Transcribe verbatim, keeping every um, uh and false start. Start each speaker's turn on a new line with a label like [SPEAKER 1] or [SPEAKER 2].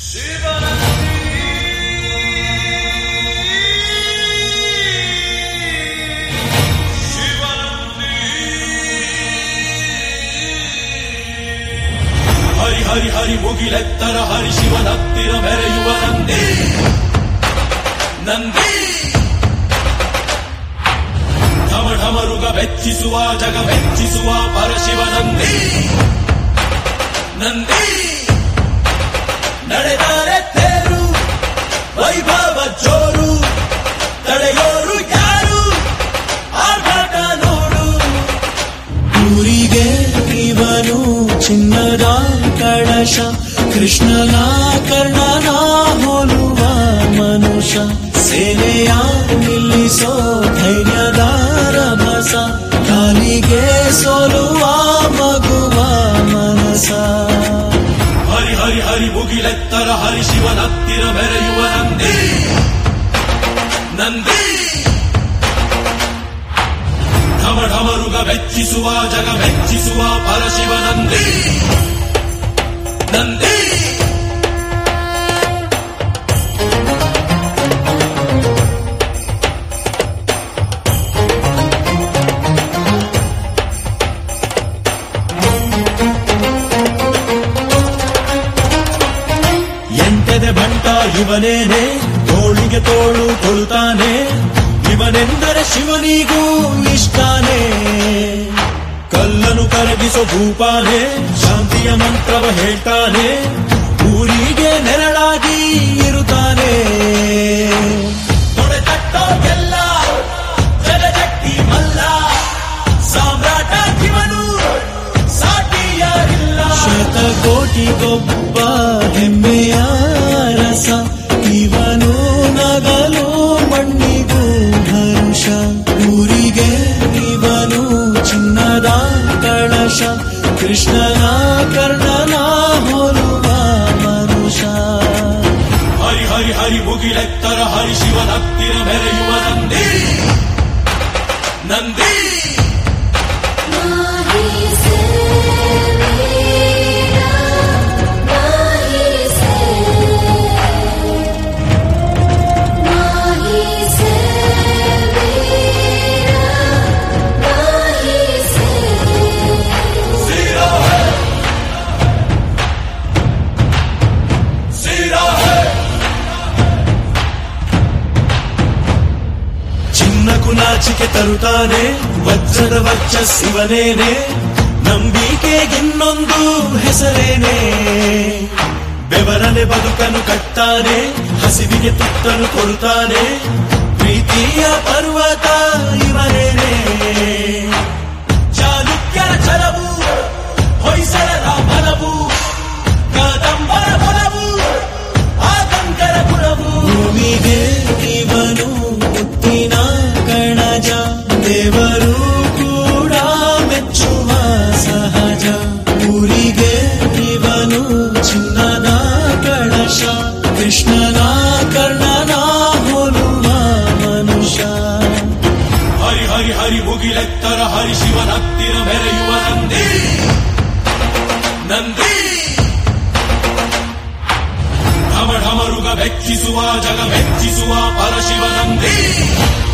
[SPEAKER 1] ಹರಿ ಹರಿ ಹರಿ ಮುಗಿಲೆತ್ತರ ಹರಿ ಶಿವನತ್ತಿರ ಮೆರೆಯುವ ನಂದಿ ನಂದಿ ಢಮ ಢಮರುಗ ಮೆಚ್ಚಿಸುವ ಜಗ ಮೆಚ್ಚಿಸುವ ಪರಶಿವ ನಂದಿ ನಂದಿ ನಡೆದರೆ ತೇರು ವೈಭವ ಜೋರು ತಡೆಯೋರು ಯಾರು ಆರ್ಭಟ ನೋಡು
[SPEAKER 2] ಊರಿಗೆ ಇವನು ಚಿನ್ನದ ಕಳಶ ಕೃಷ್ಣನ ಕರ್ಣನ ಹೋಲುವ ಮನುಷ್ಯ ಸೇನೆಯ ನಿಲ್ಲಿಸೋ ಧೈರ್ಯದ ರಭಸ ಕಾಲಿಗೆ ಸೋಲುವ ಮಗುವ ಮನಸ
[SPEAKER 1] ಹರಿ ಹರಿ ಹರಿ ಮುಗಿಲೆತ್ತರ ಹರಿ ಶಿವನತ್ತಿರ ಮೆರೆಯುವ ನಂದಿ ನಂದಿ ಢಮ ಢಮರುಗ ಮೆಚ್ಚಿಸುವ ಜಗ ಮೆಚ್ಚಿಸುವ ಪರಶಿವ ನಂದಿ ನಂದಿ
[SPEAKER 2] ಎಂಟದೆ ಬಂಟ ಇವನೇನೆ ತೋಳಿಗೆ ತೋಳು ಕೊಡುತ್ತಾನೆ ಇವನೆಂದರೆ ಶಿವನಿಗೂ ಇಷ್ಟಾನೆ ಕಲ್ಲನು ಕರಗಿಸೋ ಭೂಪಾನೆ ಶಾಂತಿಯ ಮಂತ್ರವ ಹೇಳ್ತಾನೆ ಊರಿಗೆ ನೆರಳಾಗಿ ಇರುತ್ತಾನೆ
[SPEAKER 1] ತೊಡೆತಟ್ಟೋಗೆಲ್ಲ ಜಗಜಟ್ಟಿ ಮಲ್ಲ ಸಾಮ್ರಾಟ ಇವನು ಸಾಟಿಯಾರಿಲ್ಲ
[SPEAKER 2] ಶತಕೋಟಿಗೊಬ್ಬ ಹೆಮ್ಮೆಯ ರಸ ಇವನು ನಗಲು ಮಣ್ಣಿಗೂ ಹರುಷ ಊರಿಗೆ ಇವನು ಚಿನ್ನದ ಕಳಶ ಕೃಷ್ಣನ ಕರ್ಣನ ಹೋಲುವ ಮನುಷ್ಯ
[SPEAKER 1] ಹರಿ ಹರಿ ಹರಿ ಮುಗಿಲೆತ್ತರ ಹರಿ ಶಿವನತ್ತಿರ ಮೆರೆಯುವ ನಂದಿ ನಂದಿ
[SPEAKER 2] ಚಿನ್ನಕು ನಾಚಿಕೆ ತರುತ್ತಾನೆ ವಜ್ರದ ವರ್ಚಸ್ಸಿವನೇನೆ ನಂಬಿಕೆಗಿನ್ನೊಂದು ಹೆಸರೇನೆ ಬೆವರನೆ ಬದುಕನ್ನು ಕಟ್ತಾನೆ ಹಸಿವಿಗೆ ತುತ್ತನ್ನು ಕೊಡುತ್ತಾನೆ ಪ್ರೀತಿಯ ಪರ್ವತ ಇವನೇನೆ
[SPEAKER 1] ಚಾಲುಕ್ಯರ ಛಲವು ಹೊಯ್ಸಳರ ಬಲವು ಕಾದಂಬರ ಬಲವು ಆತಂಕರ ಗುಣವು
[SPEAKER 2] ಭೂಮಿಗೆ ಇವನು ಮುತ್ತಿನ ಕಣಜ ದೇವರು ಕೂಡ ಮೆಚ್ಚುವ ಸಹಜ ಊರಿಗೆ ಇವನು ಚಿನ್ನದ ಕಳಶ ಕೃಷ್ಣನ ಕರ್ಣನ ಹೋಲುವ ಮನುಷ್ಯ
[SPEAKER 1] ಹರಿ ಹರಿ ಹರಿ ಮುಗಿಲೆತ್ತರ ಹರಿ ಶಿವನತ್ತಿರ ಮೆರೆಯುವ ನಂದಿ ನಂದಿ ಢಮ ಢಮರುಗ ಮೆಚ್ಚಿಸುವ ಜಗ ಮೆಚ್ಚಿಸುವ ಪರಶಿವ ನಂದಿ